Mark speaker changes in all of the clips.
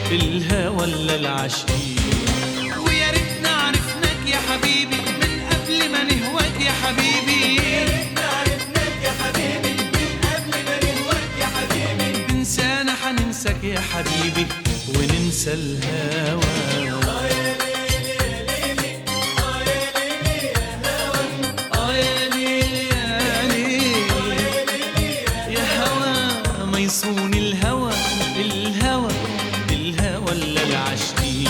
Speaker 1: الهوى ولا العاشقين.
Speaker 2: ويا ريتنا عرفناك يا حبيبي من قبل ما نهواك يا حبيبي. يا ريتنا عرفناك يا حبيبي من قبل ما نهواك يا حبيبي.
Speaker 1: تنسانا حننساك يا حبيبي وننسى الهوى. يصون الهوى الهوى الهوى ولا العاشقين.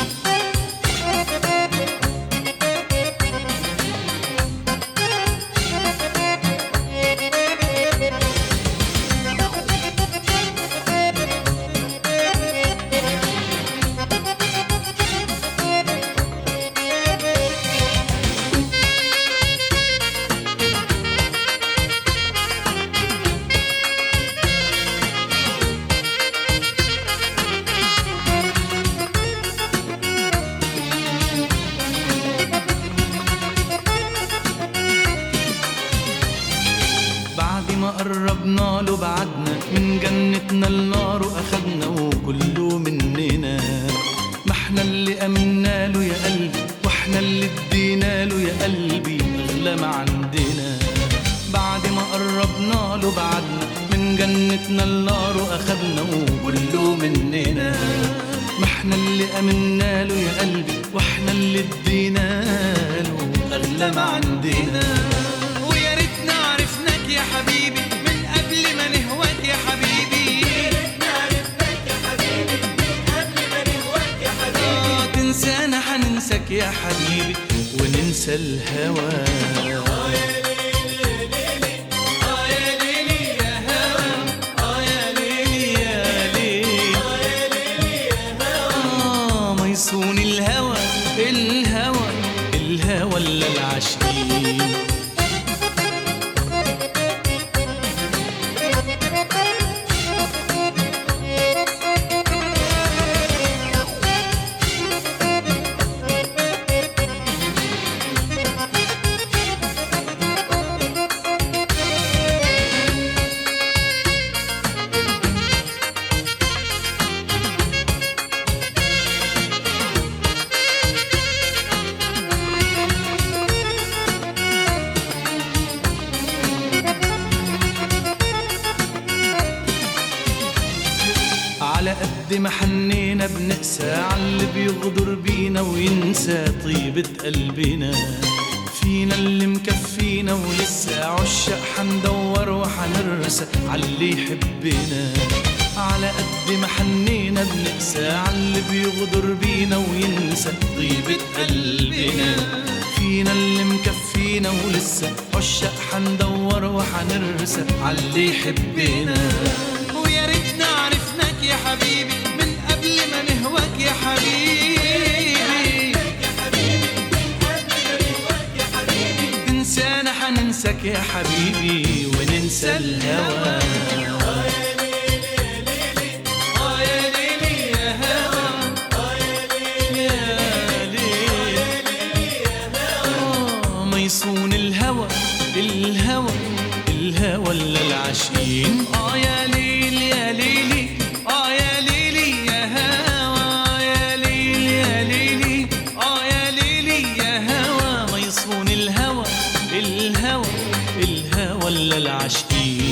Speaker 1: ما قربنا له بعدنا من جنتنا النار واخدنا وكله مننا. ما احنا اللي امنا له يا قلبي واحنا اللي ادينا له يا قلبي اغلى ما عندنا. بعد ما قربنا له بعدنا من جنتنا النار واخدنا وكله مننا. ما احنا اللي امنا له يا قلبي واحنا اللي ادينا له اغلى ما عندنا.
Speaker 2: ويا ريتنا عرفناك يا حبيبي من قبل ما نهواك يا حبيبي. يا ريتنا عرفناك يا حبيبي من قبل ما نهواك يا حبيبي.
Speaker 1: تنسانا حننساك يا حبيبي وننسى الهوى. يصون الهوى الهوى الهوى ولا العاشقين. على قد ما حنينا بنقسى عاللي بيغدر بينا وينسى طيبة قلبنا. فينا اللي مكفينا ولسه عشاق حندور وحنرسى عاللي يحبنا. على قد ما حنينا بنقسى عاللي بيغدر بينا وينسى طيبة قلبنا. فينا اللي مكفينا ولسه عشاق حندور وحنرسى عاللي يحبنا.
Speaker 2: ويا ريتنا عرفناك يا حبيبي من قبل ما نهواك يا حبيبي.
Speaker 1: تنسانا حننساك يا حبيبي وننسى الهوى. ما يصون الهوى الهوى الهوى ولا العاشقين. يا ليل يا ليلي يا ليلي يا هوى. يا ليل يا ليلي يا ليلي يا هوى. ما يصون الهوى الهوى الهوى ولا العاشقين.